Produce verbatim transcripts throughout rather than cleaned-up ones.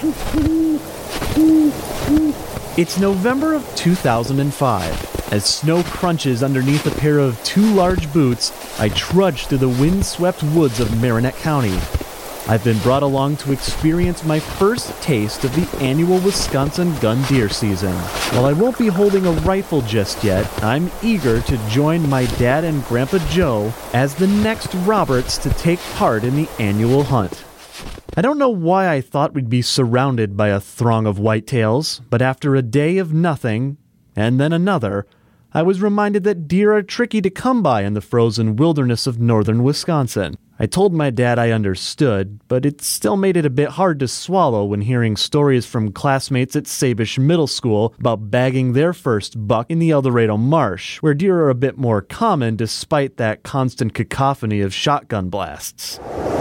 It's November of two thousand five. As snow crunches underneath a pair of too large boots, I trudge through the windswept woods of Marinette County. I've been brought along to experience my first taste of the annual Wisconsin gun deer season. While I won't be holding a rifle just yet, I'm eager to join my dad and Grandpa Joe as the next Roberts to take part in the annual hunt. I don't know why I thought we'd be surrounded by a throng of whitetails, but after a day of nothing, and then another, I was reminded that deer are tricky to come by in the frozen wilderness of northern Wisconsin. I told my dad I understood, but it still made it a bit hard to swallow when hearing stories from classmates at Sabish Middle School about bagging their first buck in the El Dorado Marsh, where deer are a bit more common despite that constant cacophony of shotgun blasts.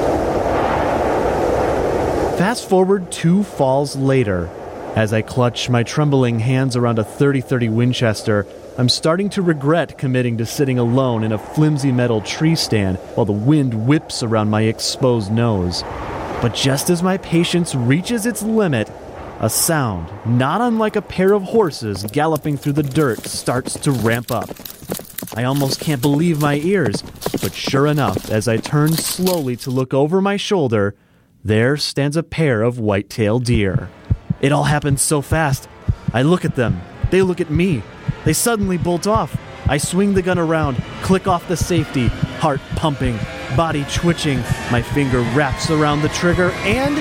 Fast forward two falls later. As I clutch my trembling hands around a thirty thirty Winchester, I'm starting to regret committing to sitting alone in a flimsy metal tree stand while the wind whips around my exposed nose. But just as my patience reaches its limit, a sound, not unlike a pair of horses galloping through the dirt, starts to ramp up. I almost can't believe my ears, but sure enough, as I turn slowly to look over my shoulder, there stands a pair of white-tailed deer. It all happens so fast. I look at them. They look at me. They suddenly bolt off. I swing the gun around, click off the safety, heart pumping, body twitching. My finger wraps around the trigger and...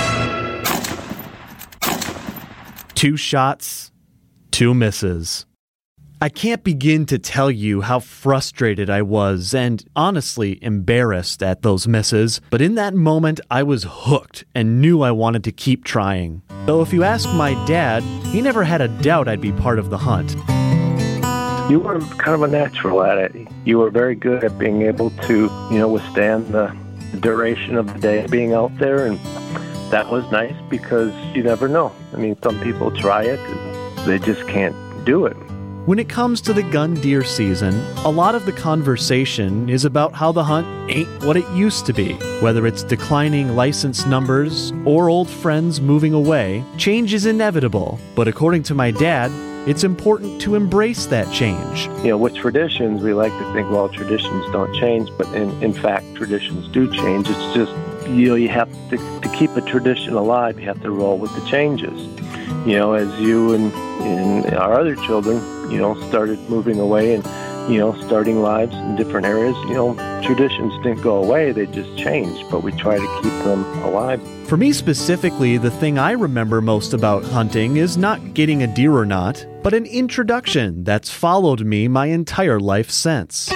Two shots, two misses. I can't begin to tell you how frustrated I was and honestly embarrassed at those misses, but in that moment I was hooked and knew I wanted to keep trying. Though if you ask my dad, he never had a doubt I'd be part of the hunt. You were kind of a natural at it. You were very good at being able to, you know, withstand the duration of the day being out there, and that was nice because you never know. I mean, some people try it and they just can't do it. When it comes to the gun deer season, a lot of the conversation is about how the hunt ain't what it used to be. Whether it's declining license numbers or old friends moving away, change is inevitable. But according to my dad, it's important to embrace that change. You know, with traditions, we like to think, well, traditions don't change, but in, in fact, traditions do change. It's just, you know, you have to, to keep a tradition alive, you have to roll with the changes. You know, as you and, and our other children, you know, started moving away and, you know, starting lives in different areas, you know, traditions didn't go away, they just changed, but we try to keep them alive. For me specifically, the thing I remember most about hunting is not getting a deer or not, but an introduction that's followed me my entire life since.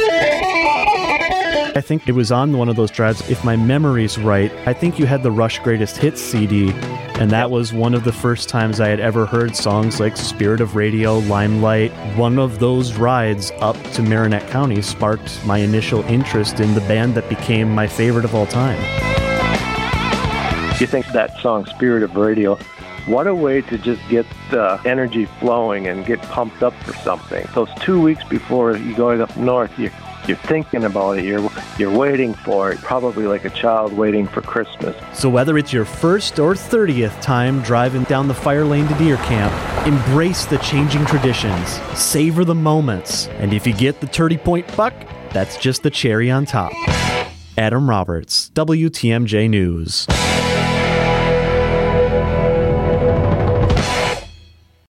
I think it was on one of those drives, if my memory's right, I think you had the Rush Greatest Hits C D, and that was one of the first times I had ever heard songs like Spirit of Radio, Limelight. One of those rides up to Marinette County sparked my initial interest in the band that became my favorite of all time. You think that song, Spirit of Radio, what a way to just get the energy flowing and get pumped up for something. Those two weeks before you go up north, you You're thinking about it, you're, you're waiting for it, probably like a child waiting for Christmas. So whether it's your first or thirtieth time driving down the fire lane to deer camp, embrace the changing traditions, savor the moments, and if you get the thirty point buck, that's just the cherry on top. Adam Roberts, W T M J News.